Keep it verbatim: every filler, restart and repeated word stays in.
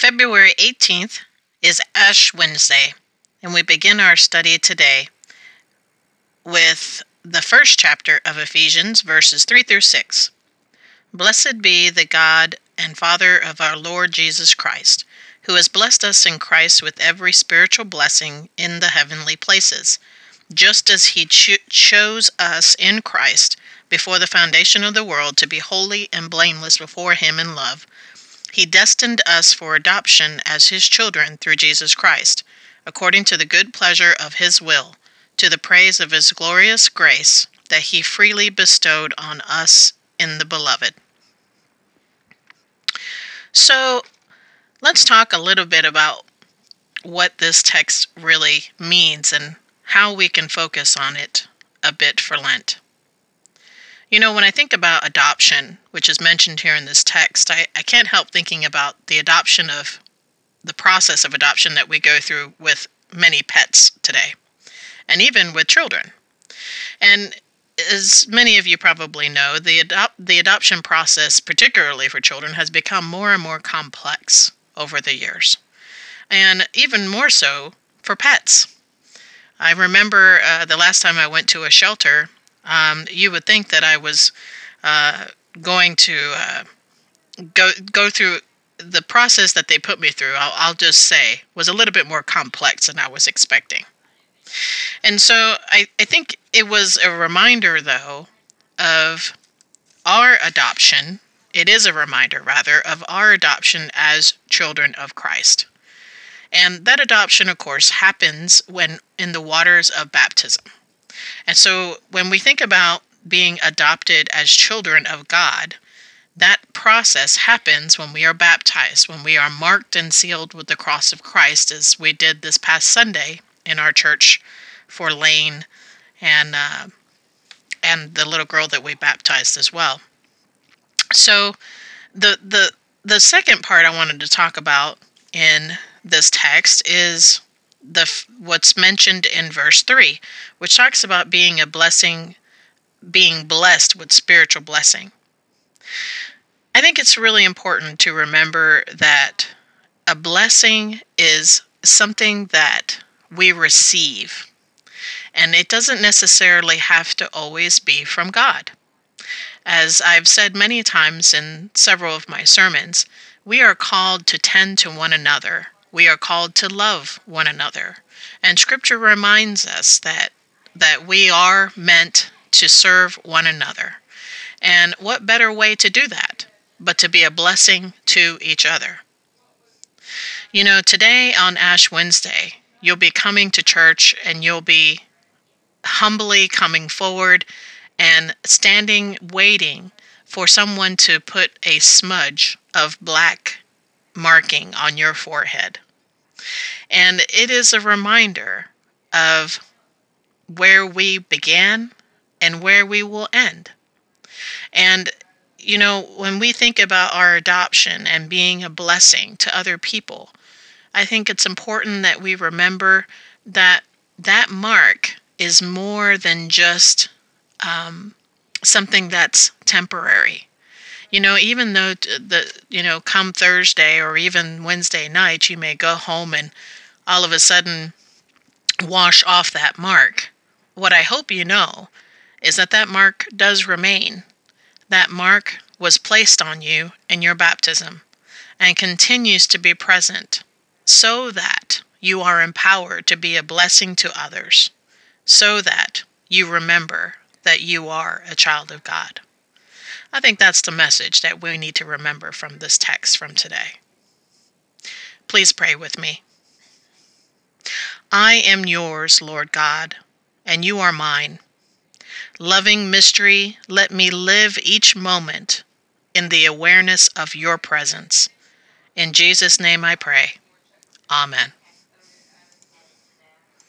February eighteenth is Ash Wednesday, and we begin our study today with the first chapter of Ephesians, verses three through six. Blessed be the God and Father of our Lord Jesus Christ, who has blessed us in Christ with every spiritual blessing in the heavenly places, just as he cho- chose us in Christ before the foundation of the world to be holy and blameless before him in love. He destined us for adoption as his children through Jesus Christ, according to the good pleasure of his will, to the praise of his glorious grace that he freely bestowed on us in the Beloved. So, let's talk a little bit about what this text really means and how we can focus on it a bit for Lent. You know, when I think about adoption, which is mentioned here in this text, I, I can't help thinking about the adoption of, the process of adoption that we go through with many pets today, and even with children. And as many of you probably know, the, adopt, the adoption process, particularly for children, has become more and more complex over the years, and even more so for pets. I remember uh, the last time I went to a shelter, Um, you would think that I was uh, going to uh, go go through the process that they put me through. I'll, I'll just say was a little bit more complex than I was expecting. And so I, I think it was a reminder, though, of our adoption. It is a reminder, rather, of our adoption as children of Christ. And that adoption, of course, happens when in the waters of baptism. And so when we think about being adopted as children of God, that process happens when we are baptized, when we are marked and sealed with the cross of Christ, as we did this past Sunday in our church for Lane and uh, and the little girl that we baptized as well. So the the the second part I wanted to talk about in this text is the what's mentioned in verse three, which talks about being a blessing, being blessed with spiritual blessing. I think it's really important to remember that a blessing is something that we receive, and it doesn't necessarily have to always be from God. As I've said many times in several of my sermons, we are called to tend to one another. We are called to love one another. And Scripture reminds us that that we are meant to serve one another. And what better way to do that but to be a blessing to each other? You know, today on Ash Wednesday, you'll be coming to church and you'll be humbly coming forward and standing waiting for someone to put a smudge of black marking on your forehead. And it is a reminder of where we began and where we will end. And, you know, when we think about our adoption and being a blessing to other people, I think it's important that we remember that that mark is more than just um, something that's temporary. You know, even though the you know, come Thursday or even Wednesday night, you may go home and all of a sudden wash off that mark. What I hope you know is that that mark does remain. That mark was placed on you in your baptism and continues to be present so that you are empowered to be a blessing to others, so that you remember that you are a child of God. I think that's the message that we need to remember from this text from today. Please pray with me. I am yours, Lord God, and you are mine. Loving mystery, let me live each moment in the awareness of your presence. In Jesus' name I pray. Amen.